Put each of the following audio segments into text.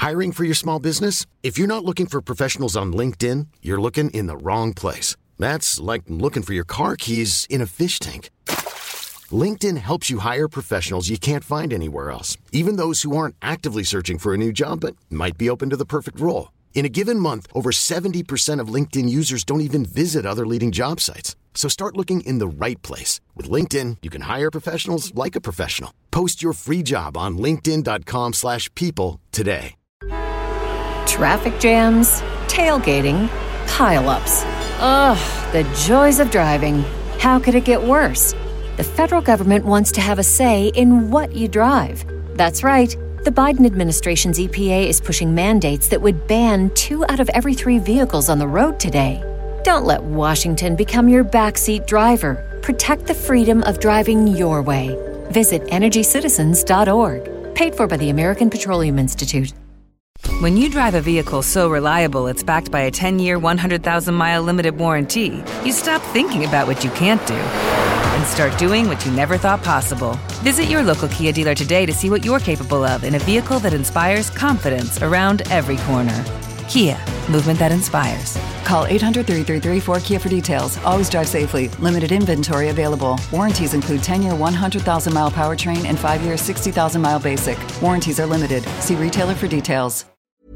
Hiring for your small business? If you're not looking for professionals on LinkedIn, you're looking in the wrong place. That's like looking for your car keys in a fish tank. LinkedIn helps you hire professionals you can't find anywhere else, even those who aren't actively searching for a new job but might be open to the perfect role. In a given month, over 70% of LinkedIn users don't even visit other leading job sites. So start looking in the right place. With LinkedIn, you can hire professionals like a professional. Post your free job on linkedin.com/people today. Traffic jams, tailgating, pile-ups. Ugh, the joys of driving. How could it get worse? The federal government wants to have a say in what you drive. That's right. The Biden administration's EPA is pushing mandates that would ban 2 out of every 3 vehicles on the road today. Don't let Washington become your backseat driver. Protect the freedom of driving your way. Visit EnergyCitizens.org. Paid for by the American Petroleum Institute. When you drive a vehicle so reliable it's backed by a 10-year, 100,000-mile limited warranty, you stop thinking about what you can't do and start doing what you never thought possible. Visit your local Kia dealer today to see what you're capable of in a vehicle that inspires confidence around every corner. Kia, movement that inspires. Call 800-333-4KIA for details. Always drive safely. Limited inventory available. Warranties include 10-year 100,000-mile powertrain and 5-year 60,000-mile basic. Warranties are limited. See retailer for details.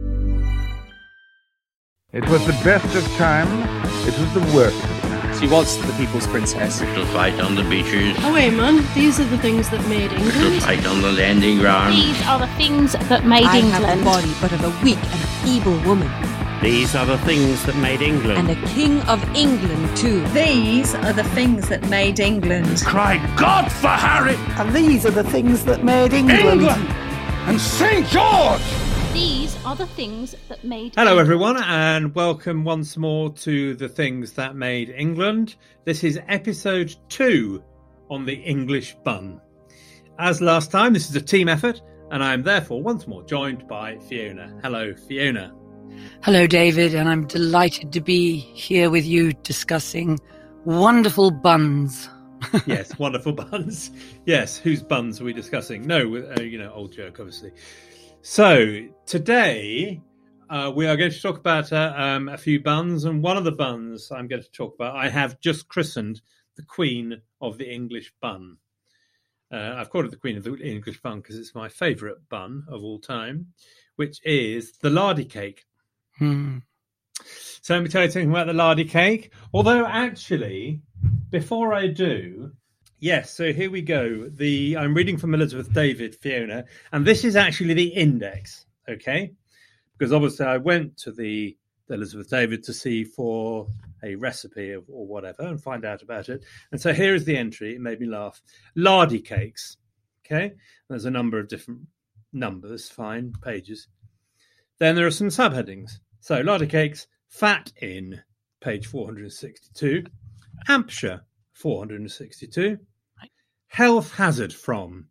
It was the best of times. It was the worst. She was the people's princess. To fight on the beaches. Oh wait, man. These are the things that made England. To fight on the landing ground. These are the things that made England. I have a body, but of a weak and feeble woman. These are the things that made England. And a king of England, too. These are the things that made England. Cry God for Harry! And these are the things that made England. England! And St. George! These are the things that made Hello, England. everyone, and welcome once more to The Things That Made England. This is episode 2 on the English bun. As last time, this is a team effort, and I am therefore once more joined by Fiona. Hello, Fiona. Hello, David, and I'm delighted to be here with you discussing wonderful buns. Yes, wonderful buns. Yes, whose buns are we discussing? No, old joke, obviously. So, today we are going to talk about a few buns, and one of the buns I'm going to talk about, I have just christened the Queen of the English bun. I've called it the Queen of the English bun because it's my favourite bun of all time, which is the lardy cake. So let me tell you something about the lardy cake. Although, actually, before I do, yes, so here we go. I'm reading from Elizabeth David, Fiona, and this is actually the index, okay? Because obviously I went to the Elizabeth David to see for a recipe or whatever and find out about it. And so here is the entry. It made me laugh. Lardy cakes, okay? There's a number of different numbers, fine, pages. Then there are some subheadings. So, lardy cakes, fat in, page 462. Hampshire, 462. Health hazard from,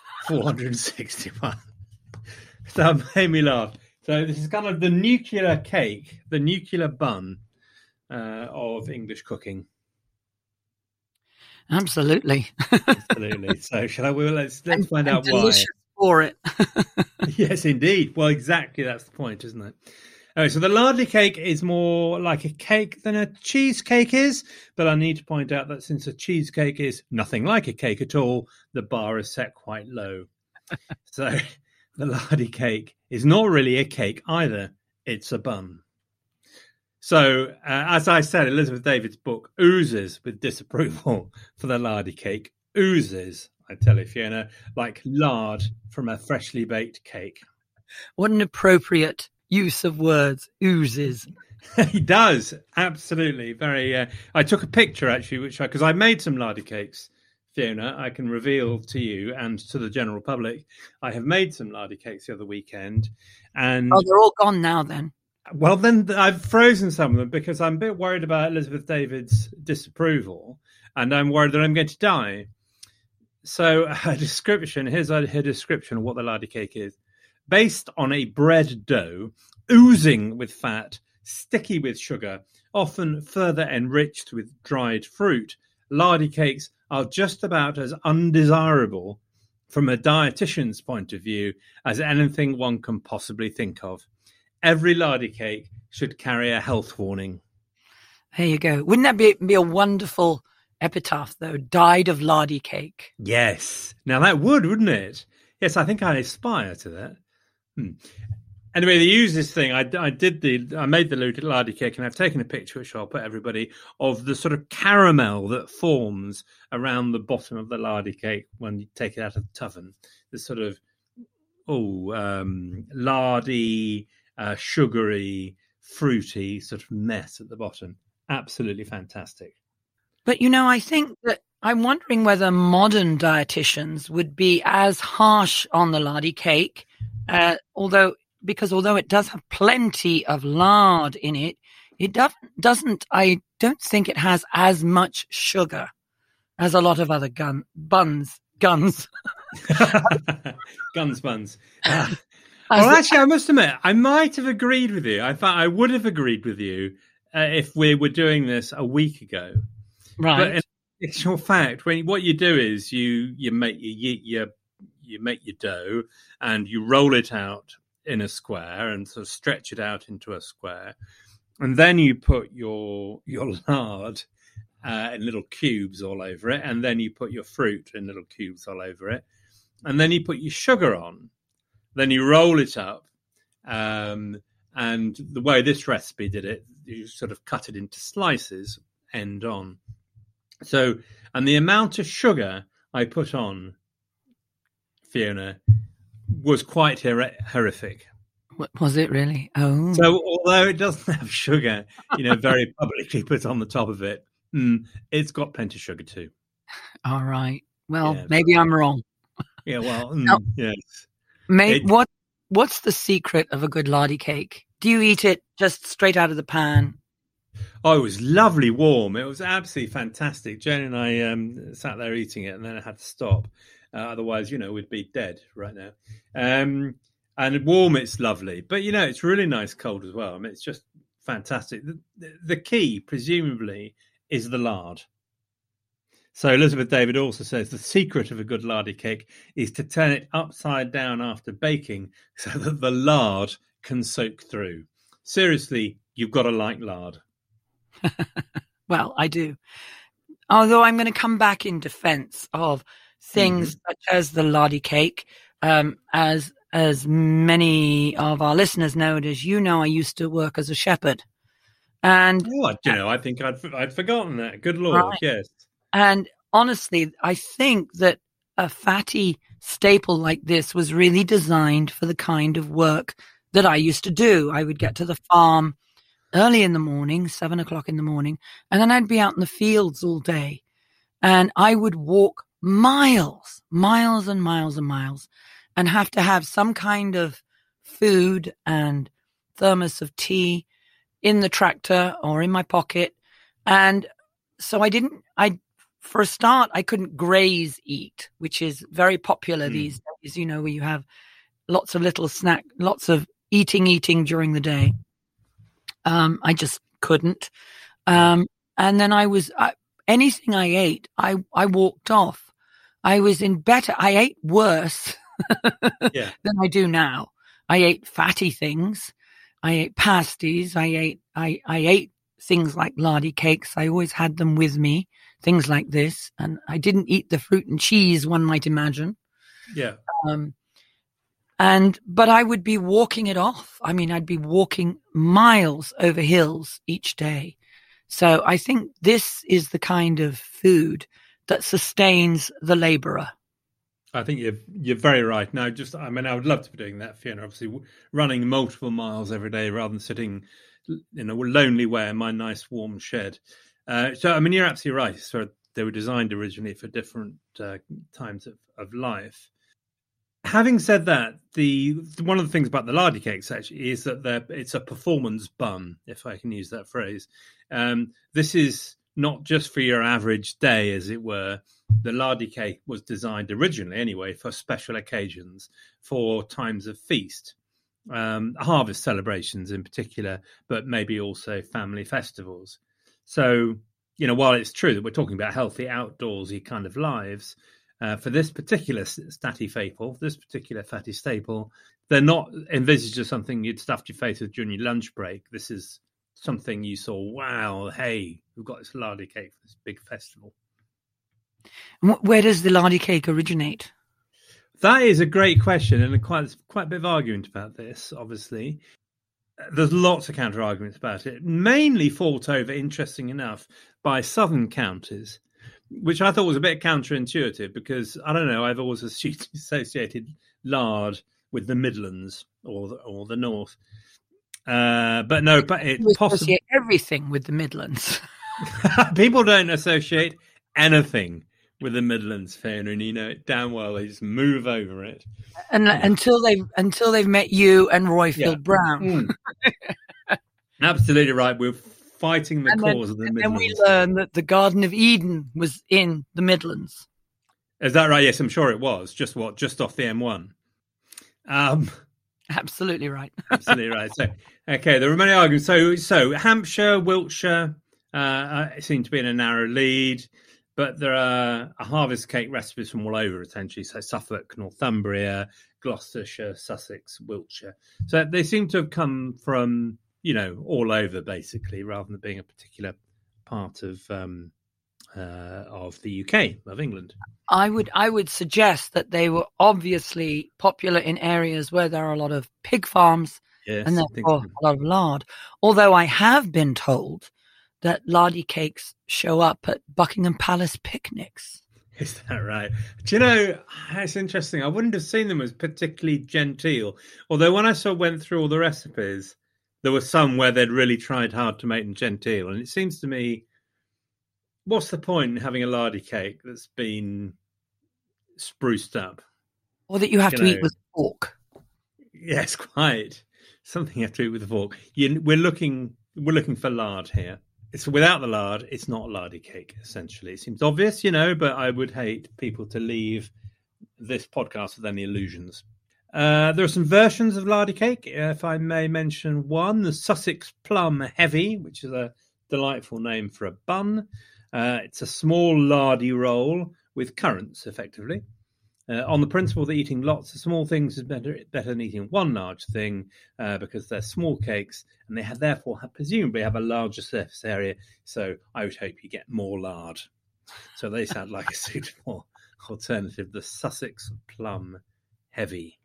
461. So that made me laugh. So this is kind of the nuclear cake, the nuclear bun of English cooking. Absolutely. Absolutely. So let's find out why. Delicious for it. Yes, indeed. Well, exactly. That's the point, isn't it? Okay, so the lardy cake is more like a cake than a cheesecake is, but I need to point out that since a cheesecake is nothing like a cake at all, the bar is set quite low. So the lardy cake is not really a cake either. It's a bun. So, as I said, Elizabeth David's book oozes with disapproval for the lardy cake. Oozes, I tell you, Fiona, like lard from a freshly baked cake. What an appropriate use of words, oozes. He does, absolutely. Very. I took a picture, actually, because I made some lardy cakes, Fiona. I can reveal to you and to the general public, I have made some lardy cakes the other weekend. And they're all gone now, then. Well, then I've frozen some of them because I'm a bit worried about Elizabeth David's disapproval, and I'm worried that I'm going to die. So her description, here's her description of what the lardy cake is. Based on a bread dough, oozing with fat, sticky with sugar, often further enriched with dried fruit, lardy cakes are just about as undesirable from a dietitian's point of view as anything one can possibly think of. Every lardy cake should carry a health warning. There you go. Wouldn't that be a wonderful epitaph, though? Died of lardy cake. Yes. Now that would, wouldn't it? Yes, I think I aspire to that. Anyway, they use this thing. I made the lardy cake, and I've taken a picture, which I'll put everybody, of the sort of caramel that forms around the bottom of the lardy cake when you take it out of the oven. This sort of lardy, sugary, fruity sort of mess at the bottom. Absolutely fantastic. But I think that I'm wondering whether modern dietitians would be as harsh on the lardy cake, although it does have plenty of lard in it, I don't think it has as much sugar as a lot of other buns. Guns buns. Well, actually, I must admit, I might have agreed with you. I thought I would have agreed with you if we were doing this a week ago. Right. But in actual fact, what you do is you make your dough and you roll it out in a square and sort of stretch it out into a square, and then you put your lard in little cubes all over it, and then you put your fruit in little cubes all over it, and then you put your sugar on. Then you roll it up, and the way this recipe did it, you sort of cut it into slices, end on. So, and the amount of sugar I put on, Fiona, was quite horrific. Was it really? Oh. So, although it doesn't have sugar, very publicly put on the top of it, it's got plenty of sugar too. All right. Well, maybe I'm wrong. Yeah. Well, yes. What's the secret of a good lardy cake? Do you eat it just straight out of the pan? Oh, it was lovely warm. It was absolutely fantastic. Jen and I sat there eating it, and then I had to stop. Otherwise, we'd be dead right now. And warm, it's lovely. But, it's really nice cold as well. I mean, it's just fantastic. The key, presumably, is the lard. So Elizabeth David also says the secret of a good lardy cake is to turn it upside down after baking so that the lard can soak through. Seriously, you've got to like lard. Well, I do. Although I'm going to come back in defense of things such as the lardy cake. As many of our listeners know, and as you know, I used to work as a shepherd. And I think I'd forgotten that. Good Lord, right. Yes. And honestly, I think that a fatty staple like this was really designed for the kind of work that I used to do. I would get to the farm early in the morning, 7 o'clock in the morning, and then I'd be out in the fields all day. And I would walk miles and miles and miles, and have to have some kind of food and thermos of tea in the tractor or in my pocket. And so for a start, I couldn't graze eat, which is very popular these days, where you have lots of little snack, lots of eating during the day. I just couldn't. And then anything I ate, I walked off. I was I ate worse than I do now. I ate fatty things. I ate pasties. I ate things like lardy cakes. I always had them with me, things like this. And I didn't eat the fruit and cheese, one might imagine. Yeah. But I would be walking it off. I mean, I'd be walking miles over hills each day. So I think this is the kind of food that sustains the laborer. I think you're very right. Now, I would love to be doing that, Fiona. Obviously, running multiple miles every day rather than sitting in a lonely way in my nice warm shed. You're absolutely right. So they were designed originally for different times of life. Having said that, one of the things about the lardy cakes actually is that it's a performance bun, if I can use that phrase. This is not just for your average day, as it were. The lardy cake was designed originally, anyway, for special occasions, for times of feast, harvest celebrations in particular, but maybe also family festivals. So, while it's true that we're talking about healthy, outdoorsy kind of lives, for this particular statty staple, fatty staple, they're not envisaged as something you'd stuffed your face with during your lunch break. This is something you saw, wow, hey, we've got this lardy cake for this big festival. Where does the lardy cake originate? That is a great question, and quite a bit of argument about this, obviously. There's lots of counter-arguments about it, mainly fought over, interesting enough, by southern counties, which I thought was a bit counterintuitive because, I don't know, I've always associated lard with the Midlands or the North. But no, but it's possible. Everything with the Midlands. People don't associate anything with the Midlands, Fiona, and you know it damn well. They just move over it, and until they've met you and Royfield Brown. Absolutely right. We're fighting the cause of the Midlands. And we learn that the Garden of Eden was in the Midlands. Is that right? Yes, I'm sure it was. Just off the M1. Absolutely right. Absolutely right. So, okay, there are many arguments. So Hampshire, Wiltshire seem to be in a narrow lead, but there are harvest cake recipes from all over, essentially. So Suffolk, Northumbria, Gloucestershire, Sussex, Wiltshire. So they seem to have come from, all over, basically, rather than being a particular part of the UK, of England. I would suggest that they were obviously popular in areas where there are a lot of pig farms and therefore a lot of lard. Although I have been told that lardy cakes show up at Buckingham Palace picnics. Is that right? Do you know, it's interesting. I wouldn't have seen them as particularly genteel. Although when I went through all the recipes, there were some where they'd really tried hard to make them genteel. And it seems to me, what's the point in having a lardy cake that's been spruced up? Or that you have to eat with a fork. Yes, quite. Something you have to eat with a fork. We're looking for lard here. It's without the lard, it's not a lardy cake, essentially. It seems obvious, but I would hate people to leave this podcast with any illusions. There are some versions of lardy cake, if I may mention one. The Sussex Plum Heavy, which is a delightful name for a bun. It's a small lardy roll with currants, effectively, on the principle that eating lots of small things is better than eating one large thing, because they're small cakes and they therefore presumably have a larger surface area. So I would hope you get more lard. So they sound like a suitable alternative. The Sussex Plum Heavy.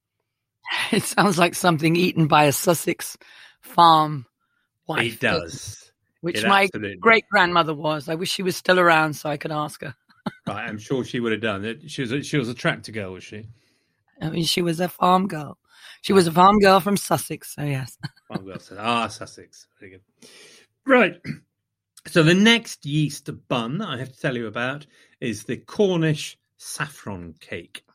It sounds like something eaten by a Sussex farm wife. It does. Which my great-grandmother was. I wish she was still around so I could ask her. Right, I'm sure she would have done it. She was a tractor girl, was she? I mean, she was a farm girl. She was a farm girl from Sussex, so yes. Farm girl. Sussex. Very good. Right. So the next yeast bun I have to tell you about is the Cornish saffron cake.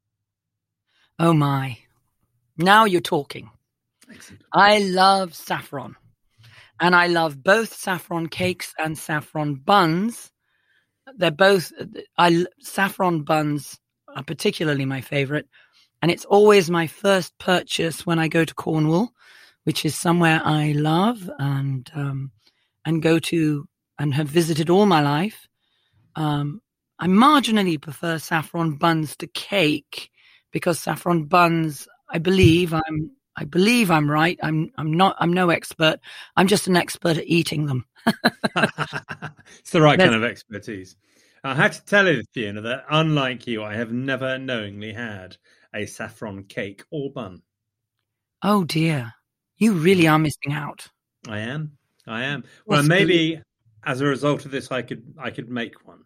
Oh, my. Now you're talking. Excellent. I love saffron. And I love both saffron cakes and saffron buns. They're both, saffron buns are particularly my favorite. And it's always my first purchase when I go to Cornwall, which is somewhere I love and go to and have visited all my life. I marginally prefer saffron buns to cake because saffron buns, I believe I'm right. I'm no expert. I'm just an expert at eating them. It's the right kind of expertise. I had to tell you, Fiona, that unlike you, I have never knowingly had a saffron cake or bun. Oh dear. You really are missing out. I am. Well, maybe as a result of this, I could make one.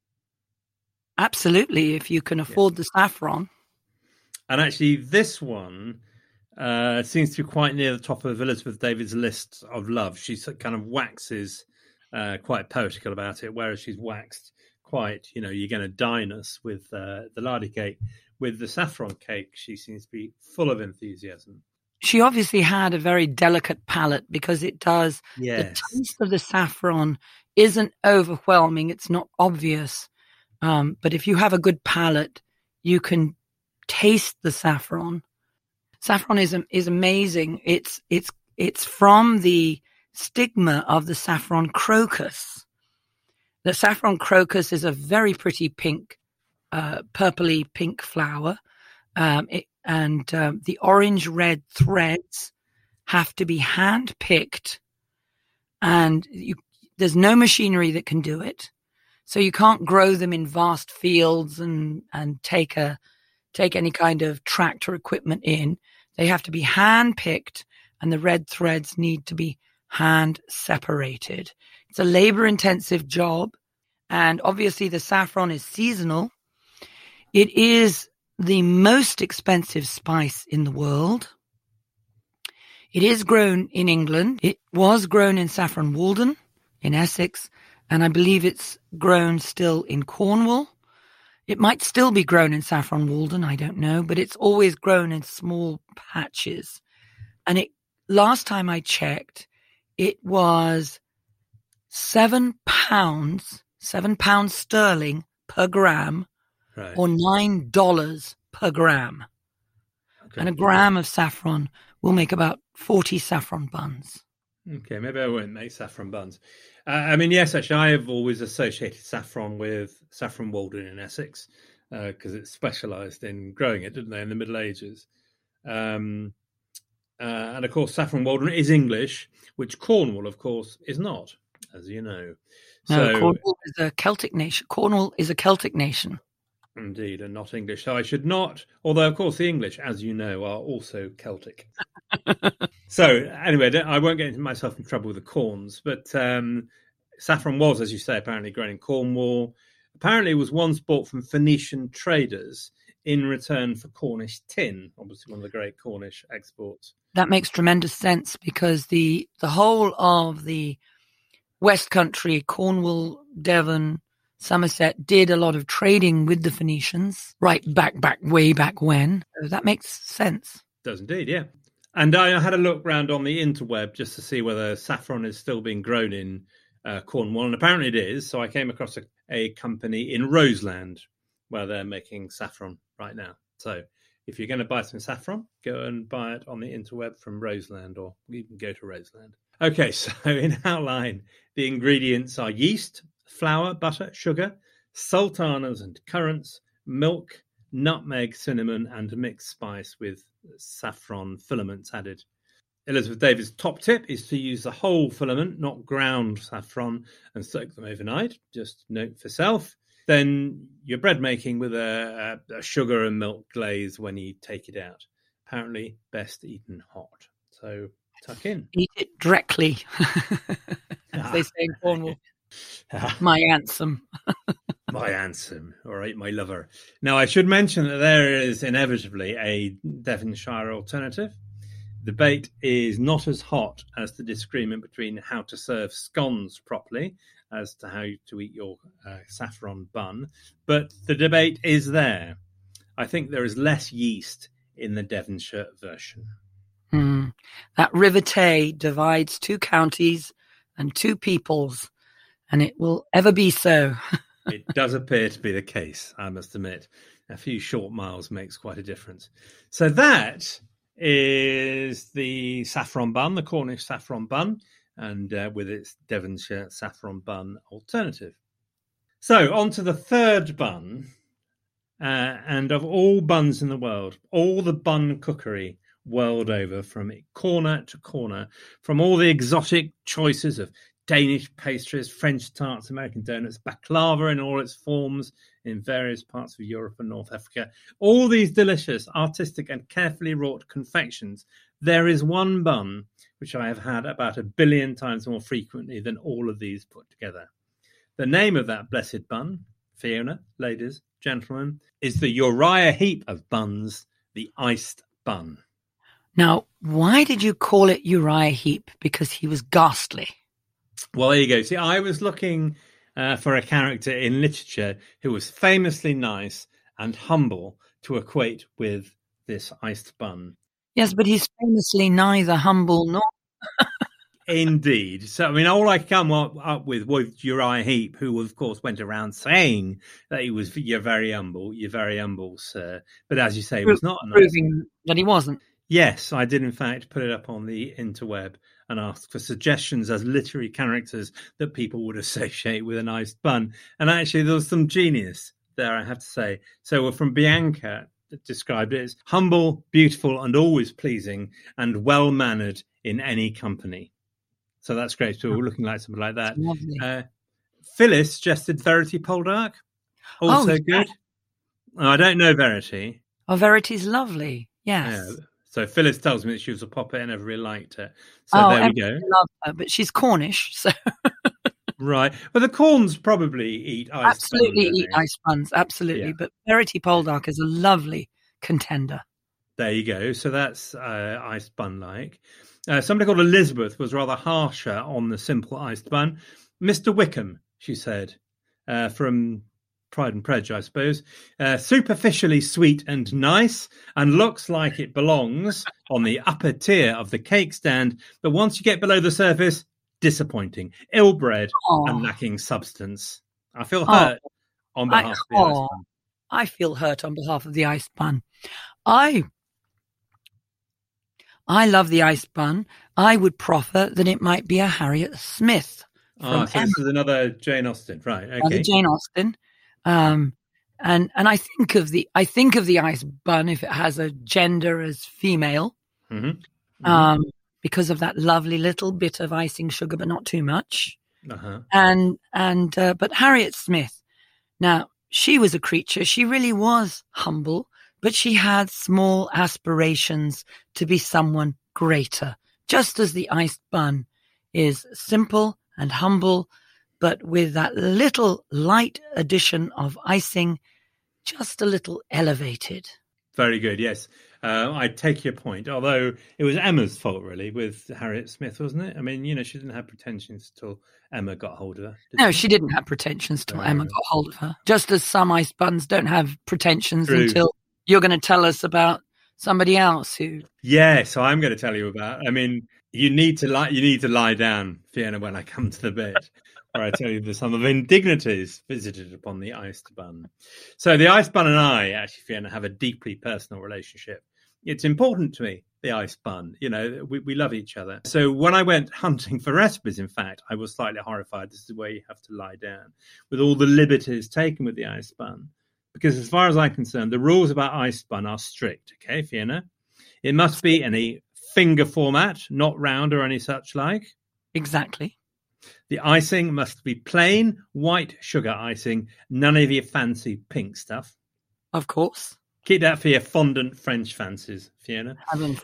Absolutely, if you can afford the saffron. And actually, this one seems to be quite near the top of Elizabeth David's list of love. She kind of waxes quite poetical about it, whereas she's waxed quite, you're going to dine us with the lardy cake. With the saffron cake, she seems to be full of enthusiasm. She obviously had a very delicate palate because it does. Yes. The taste of the saffron isn't overwhelming. It's not obvious. But if you have a good palate, you can taste the saffron. Saffron is amazing. It's from the stigma of the saffron crocus. The saffron crocus is a very pretty pink purpley pink flower, the orange-red threads have to be hand-picked, and there's no machinery that can do it. So you can't grow them in vast fields and take any kind of tractor equipment in. They have to be hand-picked, and the red threads need to be hand-separated. It's a labor-intensive job, and obviously the saffron is seasonal. It is the most expensive spice in the world. It is grown in England. It was grown in Saffron Walden in Essex, and I believe it's grown still in Cornwall. It might still be grown in Saffron Walden, I don't know, but it's always grown in small patches. And last time I checked, it was £7 sterling per gram, right, or $9 per gram. Okay. And a gram of saffron will make about 40 saffron buns. Okay, maybe I won't make saffron buns. Yes, actually, I have always associated saffron with Saffron Walden in Essex because it specialised in growing it, didn't they, in the Middle Ages? And of course, Saffron Walden is English, which Cornwall, of course, is not, as you know. No, Cornwall is a Celtic nation. Cornwall is a Celtic nation. Indeed, and not English. So I should not, although, of course, the English, as you know, are also Celtic. So, anyway, I won't get myself in trouble with the corns, but saffron was, as you say, apparently grown in Cornwall. Apparently, it was once bought from Phoenician traders in return for Cornish tin, obviously one of the great Cornish exports. That makes tremendous sense because the whole of the West Country, Cornwall, Devon, Somerset, did a lot of trading with the Phoenicians way back when. So that makes sense. Does indeed, yeah. And I had a look round on the interweb just to see whether saffron is still being grown in Cornwall, and apparently it is. So I came across a company in Roseland where they're making saffron right now. So if you're going to buy some saffron, go and buy it on the interweb from Roseland, or you can go to Roseland. Okay, so in outline, the ingredients are yeast, flour, butter, sugar, sultanas and currants, milk, nutmeg, cinnamon, and mixed spice with saffron filaments added. Elizabeth David's top tip is to use the whole filament, not ground saffron, and soak them overnight. Just note for self. Then your bread making with a sugar and milk glaze when you take it out. Apparently best eaten hot. So tuck in. Eat it directly, as they say in Cornwall. My ansem. My ansem. All right, my lover. Now, I should mention that there is inevitably a Devonshire alternative. The debate is not as hot as the disagreement between how to serve scones properly as to how to eat your saffron bun, but the debate is there. I think there is less yeast in the Devonshire version. That River Tay divides two counties and two peoples, and it will ever be so. It does appear to be the case, I must admit. A few short miles makes quite a difference. So that is the saffron bun, the Cornish saffron bun, and with its Devonshire saffron bun alternative. So on to the third bun, and of all buns in the world, all the bun cookery world over, from corner to corner, from all the exotic choices of Danish pastries, French tarts, American donuts, baklava in all its forms in various parts of Europe and North Africa. All these delicious, artistic and carefully wrought confections. There is one bun which I have had about 1 billion times more frequently than all of these put together. The name of that blessed bun, Fiona, ladies, gentlemen, is the Uriah Heep of buns, the iced bun. Now, why did you call it Uriah Heep? Because he was ghastly. Well, there you go. See, I was looking for a character in literature who was famously nice and humble to equate with this iced bun. Yes, but he's famously neither humble nor... Indeed. So, all I come up with was Uriah Heep, who, of course, went around saying that he was, you're very humble, sir. But as you say, it was not a nice... Proving that he wasn't. Yes, I did, in fact, put it up on the interweb and ask for suggestions as literary characters that people would associate with an iced bun. And actually, there was some genius there, I have to say. So from Bianca, described it as humble, beautiful, and always pleasing, and well-mannered in any company. So that's great. So we're looking like something like that. Phyllis suggested Verity Poldark. Also good. Oh, I don't know Verity. Oh, Verity's lovely. Yes. Yeah. So Phyllis tells me that she was a popper and never really liked her. So there we go. Love her, but she's Cornish, so... Right. Well, the Corns probably eat ice absolutely buns. Eat ice buns, absolutely. Yeah. But Verity Poldark is a lovely contender. There you go. So that's ice bun-like. Somebody called Elizabeth was rather harsher on the simple iced bun. Mr. Wickham, she said, from Pride and Prejudice, I suppose. Superficially sweet and nice, and looks like it belongs on the upper tier of the cake stand. But once you get below the surface, disappointing, ill-bred, and lacking substance. I feel hurt on behalf of the ice bun. I feel hurt on behalf of the ice bun. I love the ice bun. I would proffer that it might be a Harriet Smith. So this is another Jane Austen, right? Okay. Another Jane Austen. And I think of the ice bun if it has a gender as female. Mm-hmm. Because of that lovely little bit of icing sugar, but not too much. Uh-huh. But Harriet Smith, now she was a creature. She really was humble, but she had small aspirations to be someone greater, just as the iced bun is simple and humble, but with that little light addition of icing, just a little elevated. Very good, yes. I take your point, although it was Emma's fault, really, with Harriet Smith, wasn't it? I mean, she didn't have pretensions till Emma got hold of her. No, she didn't have pretensions till Emma got hold of her. Just as some ice buns don't have pretensions until you're going to tell us about somebody else who... Yeah, so I'm going to tell you about... I mean, you need to lie down, Fiona, when I come to the bit. Where I tell you the sum of indignities visited upon the iced bun. So the ice bun and I, actually, Fiona, have a deeply personal relationship. It's important to me, the ice bun. We love each other. So when I went hunting for recipes, in fact, I was slightly horrified. This is the way you have to lie down, with all the liberties taken with the ice bun. Because as far as I'm concerned, the rules about ice bun are strict, okay, Fiona? It must be in a finger format, not round or any such like. Exactly. The icing must be plain white sugar icing, none of your fancy pink stuff. Of course. Keep that for your fondant French fancies, Fiona.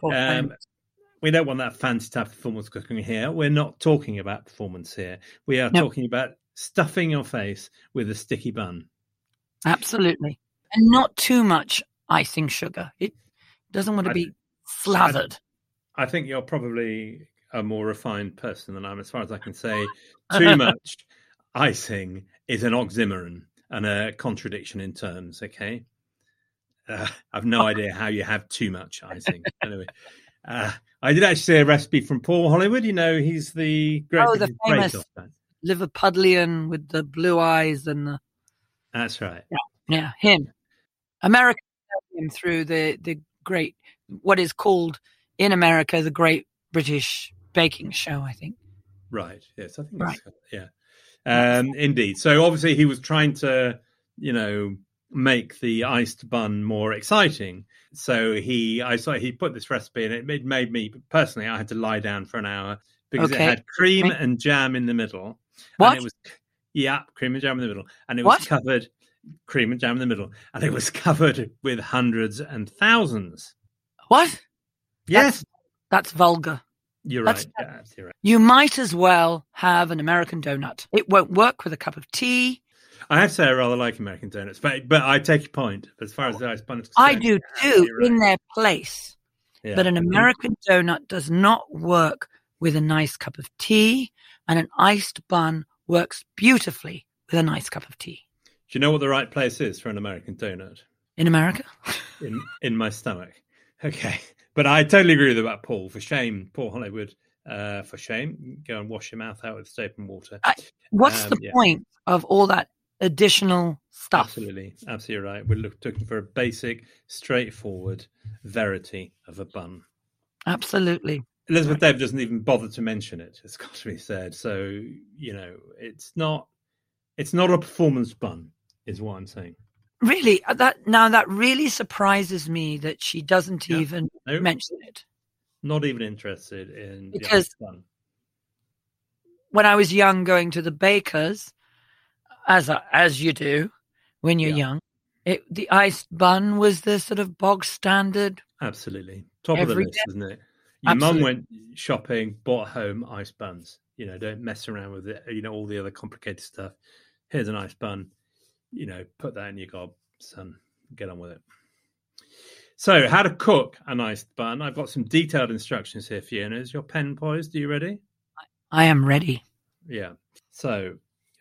We don't want that fancy type of performance cooking here. We're not talking about performance here. We are talking about stuffing your face with a sticky bun. Absolutely. And not too much icing sugar. It doesn't want to be slathered. I think you're probably a more refined person than I am, as far as I can say. Too much icing is an oxymoron and a contradiction in terms, okay? I've no idea how you have too much icing. Anyway, I did actually see a recipe from Paul Hollywood. He's the great... Oh, the famous Liverpudlian with the blue eyes and the... That's right. Yeah, him. America knows him through the great, what is called in America, the Great British Baking Show, I think. Right. Yes, I think right. Indeed. So obviously he was trying to, make the iced bun more exciting. So he put this recipe, and it made me personally, I had to lie down for an hour because it had cream and jam in the middle. What? And it was, cream and jam in the middle, and it was covered cream and jam in the middle, and it was covered with hundreds and thousands. What? Yes, that's vulgar. You're right. You're right. You might as well have an American donut. It won't work with a cup of tea. I have to say I rather like American donuts, but I take your point. As far as the ice bun is concerned, I do too, in their place. Yeah. But an American donut does not work with a nice cup of tea, and an iced bun works beautifully with a nice cup of tea. Do you know what the right place is for an American donut? In America? in my stomach. Okay. But I totally agree with about Paul. For shame, Paul Hollywood. For shame. Go and wash your mouth out with soap and water. What's the point of all that additional stuff? Absolutely right. We're looking for a basic, straightforward verity of a bun. Absolutely. Elizabeth Dave doesn't even bother to mention it. It's got to be said. So it's not a performance bun, is what I'm saying. Really, that really surprises me that she doesn't even mention it. Not even interested in because when I was young, going to the bakers, as you do when you're young, the iced bun was the sort of bog standard. Absolutely, top of the list, isn't it? Your mum went shopping, bought home iced buns. Don't mess around with it. All the other complicated stuff. Here's an iced bun. Put that in your gob, son. Get on with it. So, how to cook an iced bun. I've got some detailed instructions here, Fiona. Is your pen poised? Are you ready? I am ready. Yeah. So,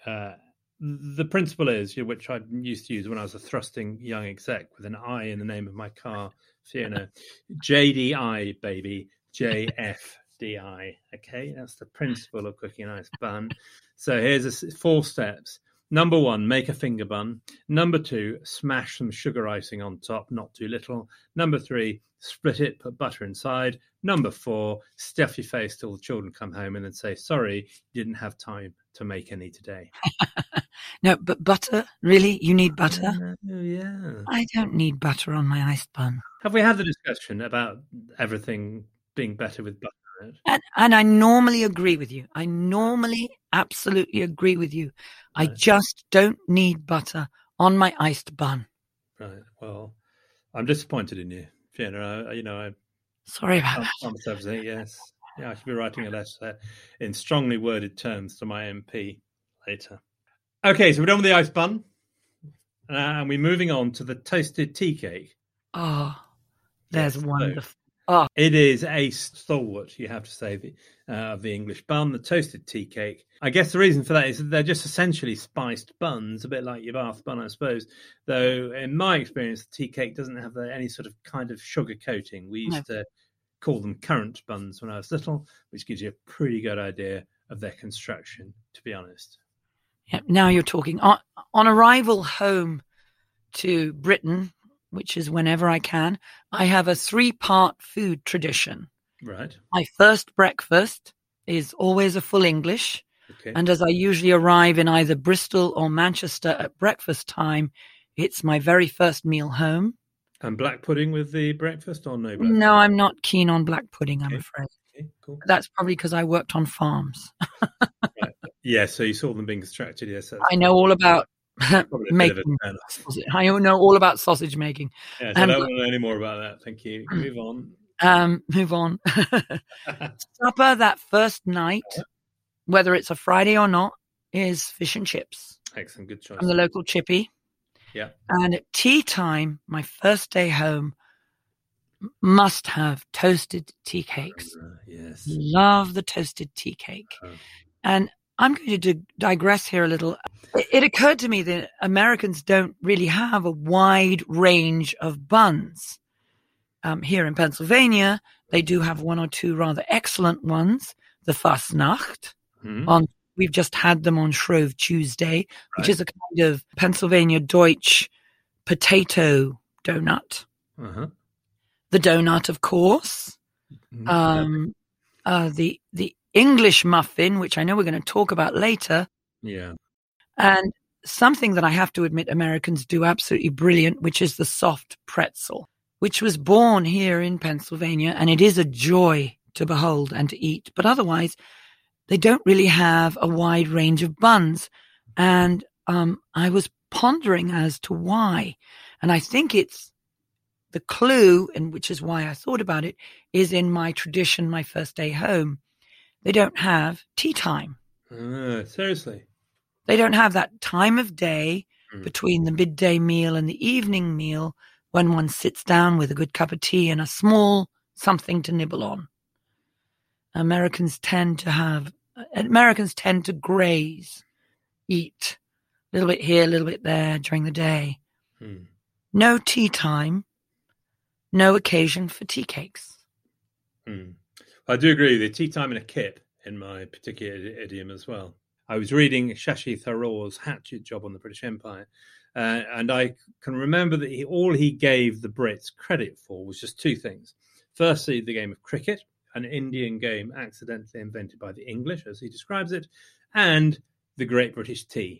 the principle is, which I used to use when I was a thrusting young exec with an I in the name of my car, Fiona. JDI, baby. JFDI. Okay, that's the principle of cooking an iced bun. So, here's 4 steps. Number 1, make a finger bun. Number 2, smash some sugar icing on top, not too little. Number 3, split it, put butter inside. Number 4, stuff your face till the children come home and then say, sorry, you didn't have time to make any today. No, but butter? Really? You need butter? Yeah. I don't need butter on my iced bun. Have we had the discussion about everything being better with butter? And I normally agree with you. I normally absolutely agree with you. I just don't need butter on my iced bun. Right. Well, I'm disappointed in you, Fiona. Sorry about that. Yes. Yeah, I should be writing a letter in strongly worded terms to my MP later. Okay, so we're done with the iced bun. And we're moving on to the toasted tea cake. Oh, there's wonderful. Oh. It is a stalwart, you have to say, of the English bun, the toasted tea cake. I guess the reason for that is that they're just essentially spiced buns, a bit like your Bath bun, I suppose. Though, in my experience, the tea cake doesn't have any sort of kind of sugar coating. We used to call them currant buns when I was little, which gives you a pretty good idea of their construction, to be honest. Yeah, now you're talking. On arrival home to Britain, which is whenever I can, I have a 3-part food tradition. Right. My first breakfast is always a full English. Okay. And as I usually arrive in either Bristol or Manchester at breakfast time, it's my very first meal home. And black pudding with the breakfast or no black? No, I'm not keen on black pudding, I'm afraid. Okay, cool. That's probably because I worked on farms. Right. Yeah, so you saw them being constructed, yes. I know all about making. I know all about sausage making. Yeah, so I don't want to know any more about that. Thank you. Move on. Move on. Supper that first night, whether it's a Friday or not, is fish and chips. Excellent, good choice. From the local chippy. Yeah. And at tea time, my first day home, must have toasted tea cakes. Yes. Love the toasted tea cake. And I'm going to digress here a little. It occurred to me that Americans don't really have a wide range of buns. Here in Pennsylvania, they do have 1 or 2 rather excellent ones. The Fastnacht. We've just had them on Shrove Tuesday, which is a kind of Pennsylvania Deutsch potato donut. Uh-huh. The donut, of course. The English muffin, which I know we're going to talk about later. Yeah. And something that I have to admit Americans do absolutely brilliant, which is the soft pretzel, which was born here in Pennsylvania, and it is a joy to behold and to eat. But otherwise, they don't really have a wide range of buns. And I was pondering as to why. And I think it's the clue, and which is why I thought about it, is in my tradition, my first day home. They don't have tea time. Seriously? They don't have that time of day between the midday meal and the evening meal when one sits down with a good cup of tea and a small something to nibble on. Americans tend to graze, eat a little bit here, a little bit there during the day. No tea time, no occasion for tea cakes. I do agree with you. Tea time in a kip in my particular idiom as well. I was reading Shashi Tharoor's Hatchet Job on the British Empire, and I can remember that all he gave the Brits credit for was just 2 things. Firstly, the game of cricket, an Indian game accidentally invented by the English, as he describes it, and the Great British Tea.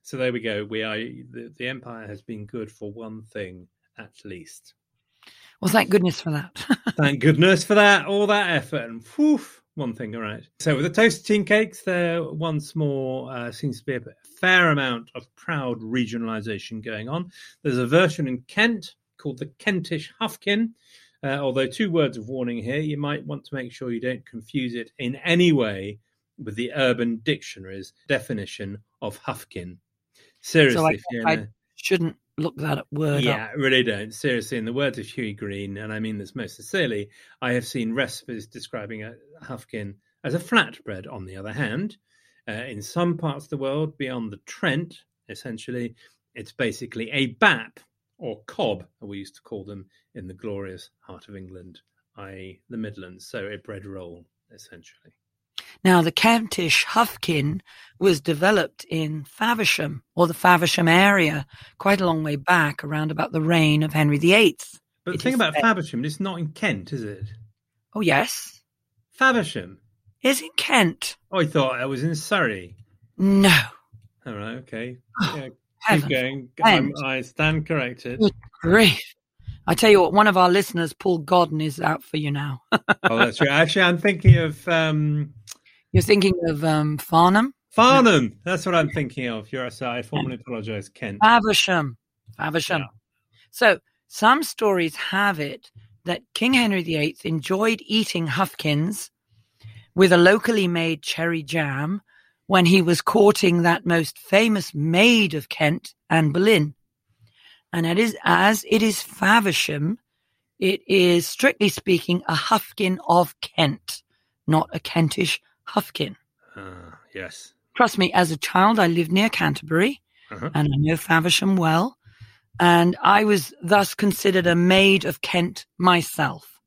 So there we go. The Empire has been good for one thing at least. Well, thank goodness for that. Thank goodness for that. All that effort and one thing, all right. So with the toasted tea cakes, there once more seems to be a fair amount of proud regionalisation going on. There's a version in Kent called the Kentish Huffkin. Although 2 words of warning here, you might want to make sure you don't confuse it in any way with the Urban Dictionary's definition of Huffkin. Seriously, so I shouldn't look that word up. Yeah, really don't. Seriously, in the words of Hughie Green, and I mean this most sincerely, I have seen recipes describing a Huffkin as a flatbread. On the other hand, in some parts of the world beyond the Trent, essentially, it's basically a bap, or cob, we used to call them in the glorious heart of England, i.e. the Midlands. So a bread roll, essentially. Now, the Kentish Huffkin was developed in Faversham, or the Faversham area, quite a long way back, around about the reign of Henry VIII. But the thing about Faversham, it's not in Kent, is it? Oh, yes. Faversham? Is in Kent. Oh, I thought it was in Surrey. No. All right, okay. Yeah, keep going. I stand corrected. Good grief. I tell you what, one of our listeners, Paul Godden, is out for you now. Oh, that's right. Actually, I'm thinking of... You're thinking of Farnham? Farnham. No. That's what I'm thinking of. I formally apologise, Kent. Faversham. Yeah. So, some stories have it that King Henry VIII enjoyed eating Huffkins with a locally made cherry jam when he was courting that most famous maid of Kent, Anne Boleyn. And as it is Faversham, it is, strictly speaking, a Huffkin of Kent, not a Kentish Huffkin. Yes. Trust me, as a child, I lived near Canterbury, and I know Faversham well, and I was thus considered a maid of Kent myself,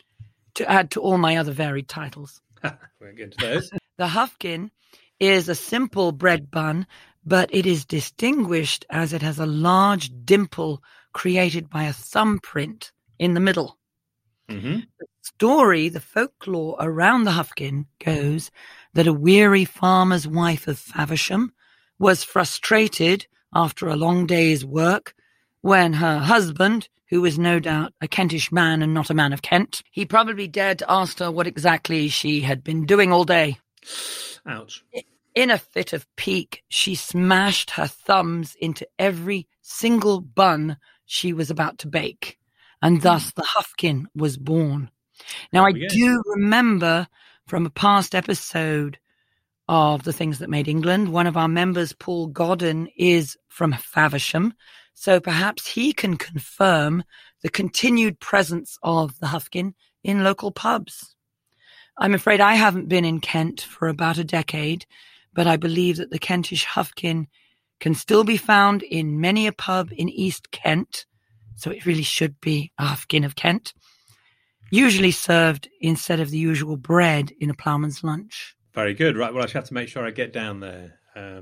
to add to all my other varied titles. We'll get to those. The Huffkin is a simple bread bun, but it is distinguished as it has a large dimple created by a thumbprint in the middle. Mm-hmm. The story, the folklore around the Huffkin goes that a weary farmer's wife of Faversham was frustrated after a long day's work when her husband, who was no doubt a Kentish man and not a man of Kent, he probably dared to ask her what exactly she had been doing all day. Ouch. In a fit of pique, she smashed her thumbs into every single bun she was about to bake, and thus the Huffkin was born. Now, I do remember from a past episode of The Things That Made England, one of our members, Paul Godden, is from Faversham, so perhaps he can confirm the continued presence of the Huffkin in local pubs. I'm afraid I haven't been in Kent for about a decade, but I believe that the Kentish Huffkin can still be found in many a pub in East Kent, so it really should be a Huffkin of Kent, usually served instead of the usual bread in a ploughman's lunch. Very good. Right, well, I shall have to make sure I get down there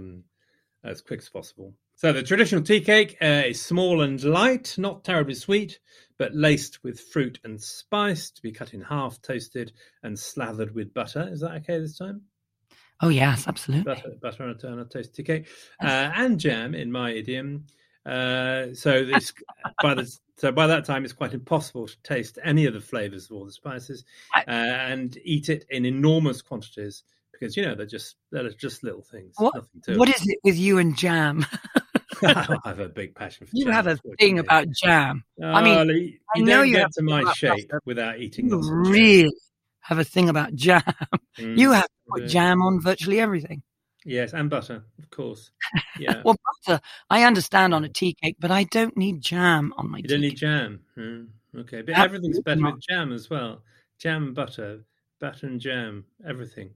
as quick as possible. So the traditional tea cake is small and light, not terribly sweet, but laced with fruit and spice, to be cut in half, toasted, and slathered with butter. Is that okay this time? Oh, yes, absolutely. Butter on a toasted tea cake. And jam, in my idiom. So by that time, it's quite impossible to taste any of the flavours of all the spices and eat it in enormous quantities because, they're just little things. Nothing to what is it with you and jam? I have a big passion for jam. You have a thing about jam. I mean, I know you get to my shape without eating lots of jam. Really have a thing about jam. You have to put jam on virtually everything. Yes, and butter, of course. Yeah. Well, butter, I understand on a tea cake, but I don't need jam on my tea cake. You don't need jam? Okay, but everything's better with jam as well. Jam and butter and jam, everything.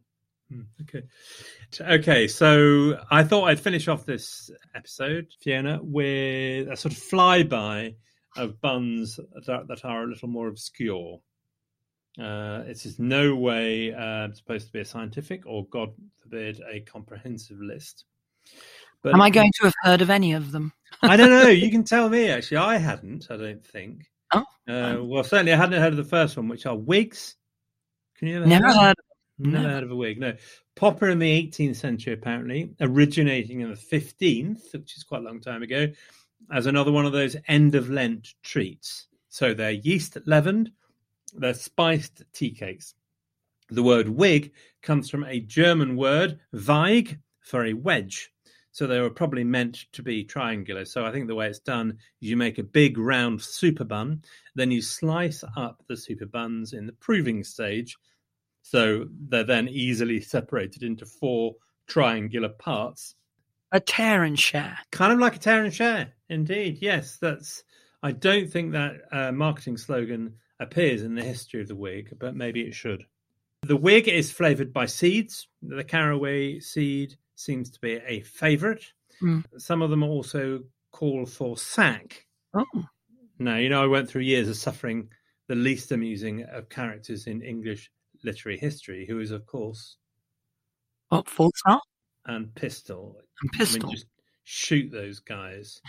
Okay, so I thought I'd finish off this episode, Fiona, with a sort of flyby of buns that are a little more obscure. It's in no way supposed to be a scientific or, God forbid, a comprehensive list. But am I going to have heard of any of them? I don't know. You can tell me, actually. I hadn't, I don't think. Oh. Well, certainly I hadn't heard of the first one, which are wigs. Can you never heard of them? Never heard of a wig, no. Popular in the 18th century, apparently, originating in the 15th, which is quite a long time ago, as another one of those end-of-Lent treats. So they're yeast-leavened, they're spiced tea cakes. The word wig comes from a German word, Weig, for a wedge. So they were probably meant to be triangular. So I think the way it's done is you make a big round super bun, then you slice up the super buns in the proving stage. So they're then easily separated into 4 triangular parts. A tear and share. Kind of like a tear and share, indeed. Yes, I don't think that marketing slogan appears in the history of the wig, but maybe it should. The wig is flavoured by seeds. The caraway seed seems to be a favourite. Some of them also call for sack. Oh. Now, I went through years of suffering the least amusing of characters in English literary history, who is, of course... Falstaff? And Pistol. Just shoot those guys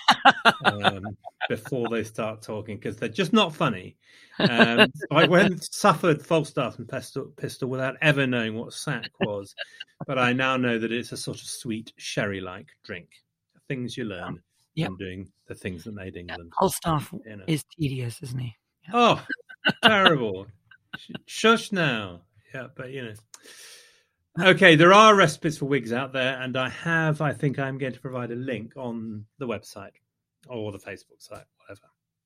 before they start talking, because they're just not funny. I suffered Falstaff and Pistol without ever knowing what sack was, but I now know that it's a sort of sweet sherry-like drink. Things you learn from doing the things that made England. Falstaff is tedious, isn't he? Yeah. Oh, terrible. Shush now. Yeah, but Okay, there are recipes for wigs out there, and I think I'm going to provide a link on the website or the Facebook site, whatever.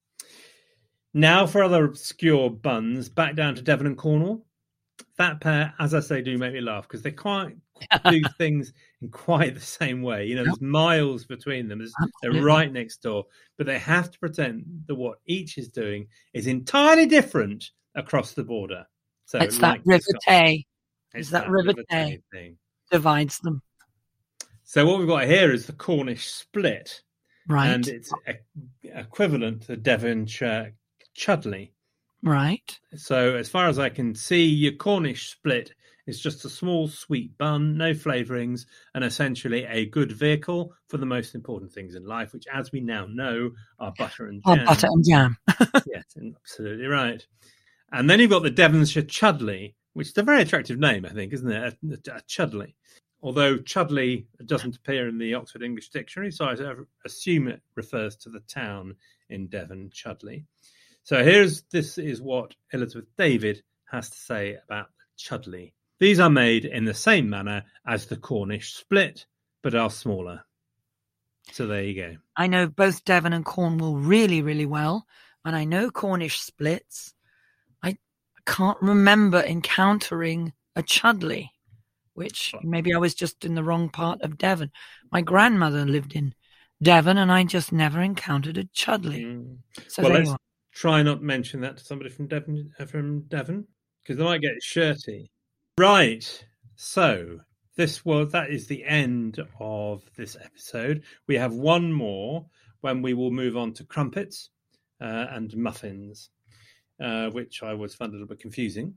Now for other obscure buns, back down to Devon and Cornwall. That pair, as I say, do make me laugh because they can't do things in quite the same way. There's miles between them. They're right next door, but they have to pretend that what each is doing is entirely different across the border. So it's that River Tay. Is that River Tay thing divides them? So what we've got here is the Cornish split, right? And it's equivalent to the Devonshire chudley, right? So as far as I can see, your Cornish split is just a small sweet bun, no flavourings, and essentially a good vehicle for the most important things in life, which, as we now know, are butter and jam. Butter and jam. Yes, absolutely right. And then you've got the Devonshire chudley, which is a very attractive name, I think, isn't it? A chudley. Although chudley doesn't appear in the Oxford English Dictionary, so I assume it refers to the town in Devon, Chudley. So this is what Elizabeth David has to say about the chudley. These are made in the same manner as the Cornish split, but are smaller. So there you go. I know both Devon and Cornwall really, really well, and I know Cornish splits. I can't remember encountering a chudley, which maybe I was just in the wrong part of Devon. My grandmother lived in Devon, and I just never encountered a chudley. So well, let's try not mention that to somebody from Devon, because they might get shirty. Right. So that is the end of this episode. We have one more when we will move on to crumpets and muffins, which I always found a little bit confusing.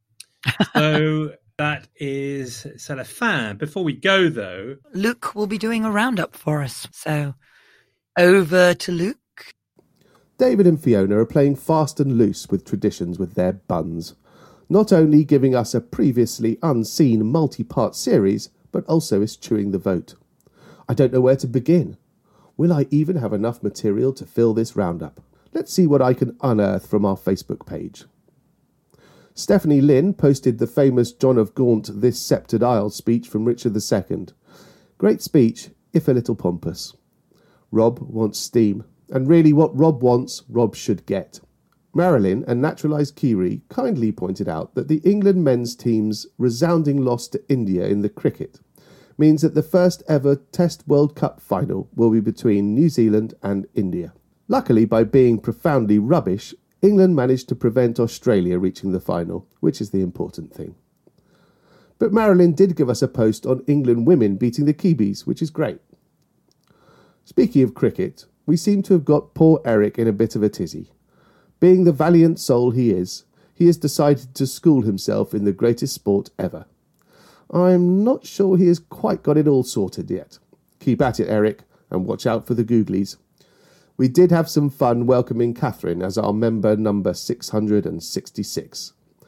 So that is cellophane. Before we go, though, Luke will be doing a roundup for us. So over to Luke. David and Fiona are playing fast and loose with traditions with their buns, not only giving us a previously unseen multi-part series, but also eschewing the vote. I don't know where to begin. Will I even have enough material to fill this roundup? Let's see what I can unearth from our Facebook page. Stephanie Lynn posted the famous John of Gaunt This Sceptred Isle speech from Richard II. Great speech, if a little pompous. Rob wants steam, and really what Rob wants, Rob should get. Marilyn, a naturalised Kiwi, kindly pointed out that the England men's team's resounding loss to India in the cricket means that the first ever Test World Cup final will be between New Zealand and India. Luckily, by being profoundly rubbish, England managed to prevent Australia reaching the final, which is the important thing. But Marilyn did give us a post on England women beating the Kiwis, which is great. Speaking of cricket, we seem to have got poor Eric in a bit of a tizzy. Being the valiant soul he has decided to school himself in the greatest sport ever. I'm not sure he has quite got it all sorted yet. Keep at it, Eric, and watch out for the googlies. We did have some fun welcoming Catherine as our member number 666.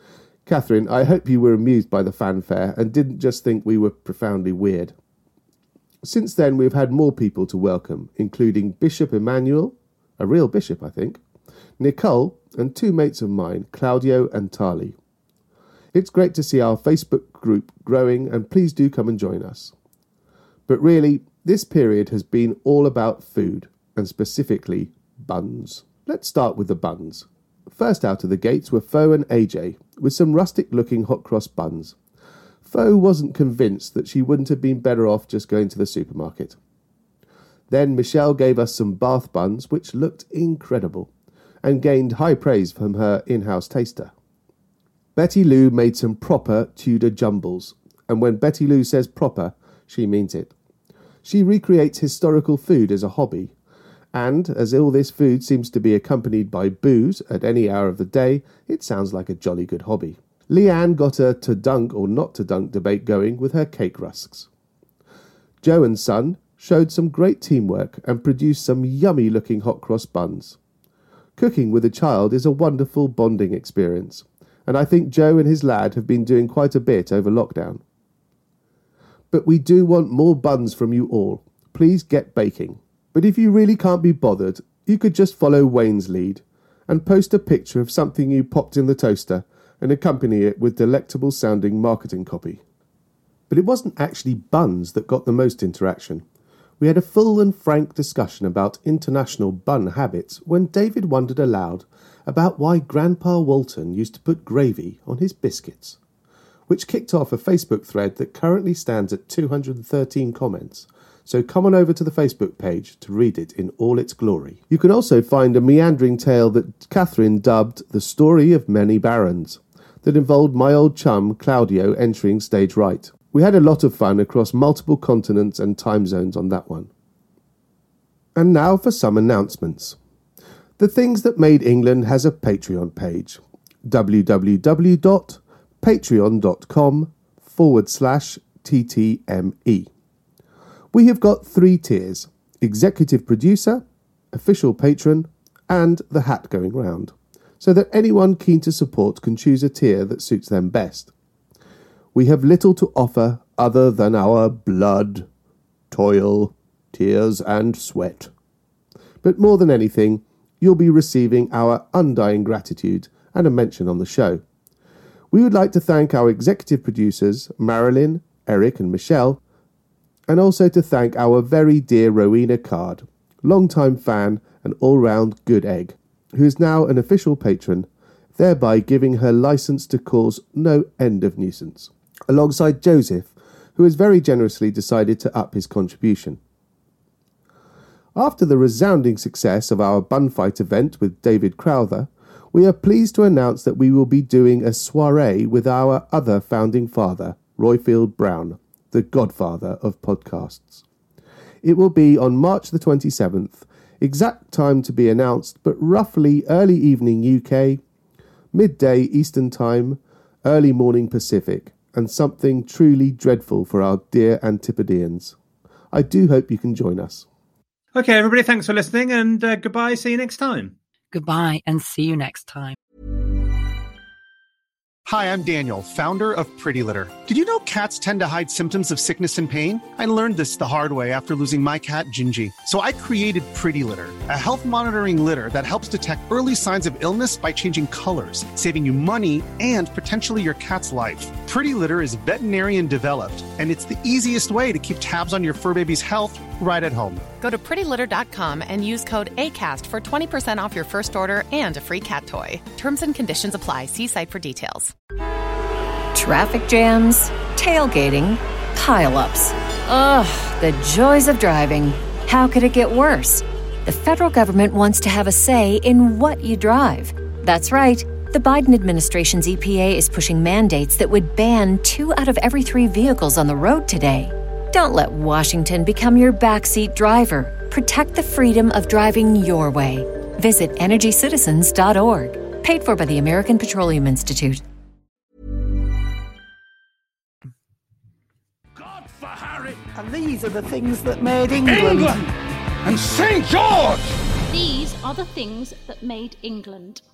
Catherine, I hope you were amused by the fanfare and didn't just think we were profoundly weird. Since then, we've had more people to welcome, including Bishop Emmanuel, a real bishop, I think, Nicole, and two mates of mine, Claudio and Tali. It's great to see our Facebook group growing, and please do come and join us. But really, this period has been all about food, and specifically buns. Let's start with the buns. First out of the gates were Fo and AJ, with some rustic-looking hot cross buns. Fo wasn't convinced that she wouldn't have been better off just going to the supermarket. Then Michelle gave us some Bath buns, which looked incredible, and gained high praise from her in-house taster. Betty Lou made some proper Tudor jumbles, and when Betty Lou says proper, she means it. She recreates historical food as a hobby, and as all this food seems to be accompanied by booze at any hour of the day, it sounds like a jolly good hobby. Leanne got a to dunk or not to dunk debate going with her cake rusks. Joe and Son showed some great teamwork and produced some yummy looking hot cross buns. Cooking with a child is a wonderful bonding experience, and I think Joe and his lad have been doing quite a bit over lockdown. But we do want more buns from you all. Please get baking. But if you really can't be bothered, you could just follow Wayne's lead and post a picture of something you popped in the toaster and accompany it with delectable sounding marketing copy. But it wasn't actually buns that got the most interaction. We had a full and frank discussion about international bun habits when David wondered aloud about why Grandpa Walton used to put gravy on his biscuits, which kicked off a Facebook thread that currently stands at 213 comments. So come on over to the Facebook page to read it in all its glory. You can also find a meandering tale that Catherine dubbed The Story of Many Barons, that involved my old chum Claudio entering stage right. We had a lot of fun across multiple continents and time zones on that one. And now for some announcements. The Things That Made England has a Patreon page, www.patreon.com/TTME. We have got 3 tiers: executive producer, official patron, and the hat going round, so that anyone keen to support can choose a tier that suits them best. We have little to offer other than our blood, toil, tears and sweat. But more than anything, you'll be receiving our undying gratitude and a mention on the show. We would like to thank our executive producers, Marilyn, Eric and Michelle, and also to thank our very dear Rowena Card, long-time fan and all-round good egg, who is now an official patron, thereby giving her licence to cause no end of nuisance, alongside Joseph, who has very generously decided to up his contribution. After the resounding success of our bun fight event with David Crowther, we are pleased to announce that we will be doing a soiree with our other founding father, Royfield Brown, the godfather of podcasts. It will be on March the 27th, exact time to be announced, but roughly early evening UK, midday Eastern Time, early morning Pacific, and something truly dreadful for our dear Antipodeans. I do hope you can join us. Okay, everybody, thanks for listening, and goodbye. See you next time. Goodbye, and see you next time. Hi, I'm Daniel, founder of Pretty Litter. Did you know cats tend to hide symptoms of sickness and pain? I learned this the hard way after losing my cat, Gingy. So I created Pretty Litter, a health monitoring litter that helps detect early signs of illness by changing colors, saving you money and potentially your cat's life. Pretty Litter is veterinarian developed, and it's the easiest way to keep tabs on your fur baby's health right at home. Go to prettylitter.com and use code ACAST for 20% off your first order and a free cat toy. Terms and conditions apply. See site for details. Traffic jams, tailgating, pile-ups. Ugh, the joys of driving. How could it get worse? The federal government wants to have a say in what you drive. That's right. The Biden administration's EPA is pushing mandates that would ban 2 out of every 3 vehicles on the road today. Don't let Washington become your backseat driver. Protect the freedom of driving your way. Visit EnergyCitizens.org. Paid for by the American Petroleum Institute. God for Harry! And these are the things that made England. And St. George! These are the things that made England.